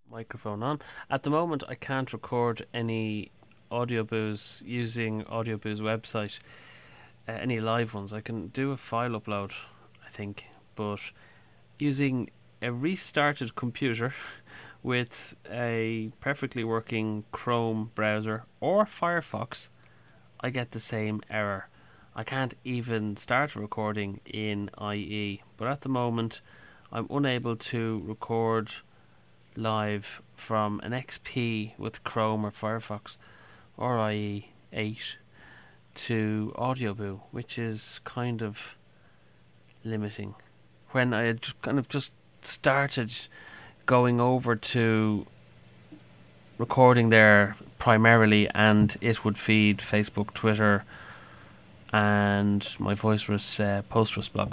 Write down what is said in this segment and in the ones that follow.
microphone on. At the moment, I can't record any audiobooze using Audioboo's website, any live ones. I can do a file upload, I think, but using a restarted computer with a perfectly working Chrome browser or Firefox, I get the same error. I can't even start recording in IE, but at the moment, I'm unable to record live from an XP with Chrome or Firefox or IE 8 to Audioboo, which is kind of limiting. When I had kind of just started going over to recording there primarily, and it would feed Facebook, Twitter, and my VoiceRus Postrus blog.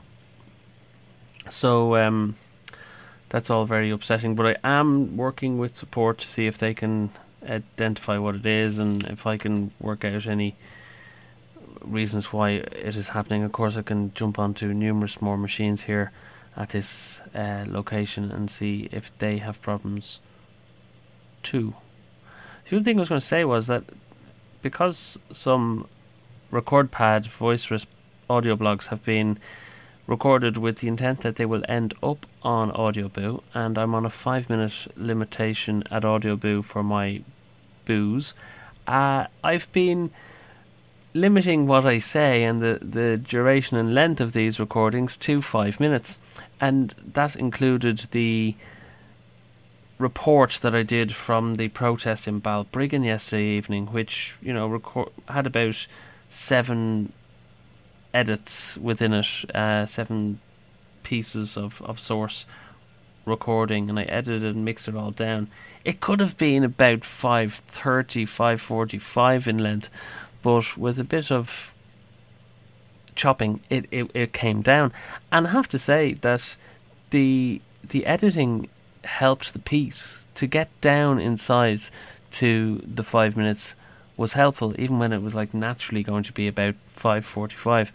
So that's all very upsetting, but I am working with support to see if they can identify what it is and if I can work out any reasons why it is happening. Of course, I can jump onto numerous more machines here at this location and see if they have problems too. The other thing I was going to say was that because some RecordPad VoiceRus audio blogs have been recorded with the intent that they will end up on Audioboo, and I'm on a 5-minute limitation at Audioboo for my boos. I've been limiting what I say and the duration and length of these recordings to 5 minutes, and that included the report that I did from the protest in Balbriggan yesterday evening, which had about 7 edits within it, 7 pieces of source recording, and I edited and mixed it all down. It could have been about 5:30, 5:45 in length, but with a bit of chopping, it came down. And I have to say that the editing helped the piece to get down in size to the 5 minutes was helpful, even when it was like naturally going to be about 5:45,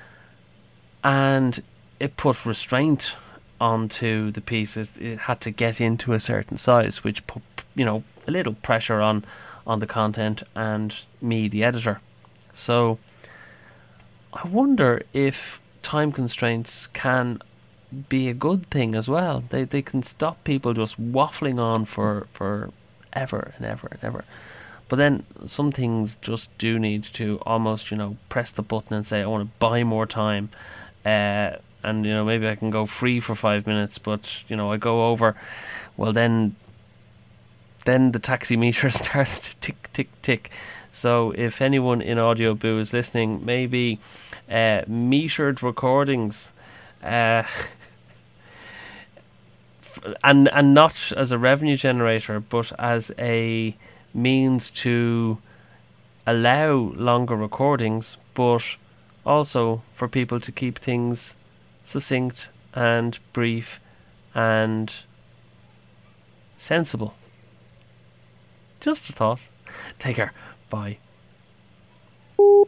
and it put restraint onto the piece. It had to get into a certain size, which put a little pressure on the content and me, the editor. So I wonder if time constraints can be a good thing as well. They can stop people just waffling on for ever and ever and ever. But then some things just do need to almost, press the button and say, I want to buy more time. And, maybe I can go free for 5 minutes, but, I go over. Well, then the taxi meter starts to tick, tick, tick. So if anyone in Audioboo is listening, maybe metered recordings, and not as a revenue generator, but as a means to allow longer recordings, but also for people to keep things succinct and brief and sensible. Just a thought. Take care. Bye.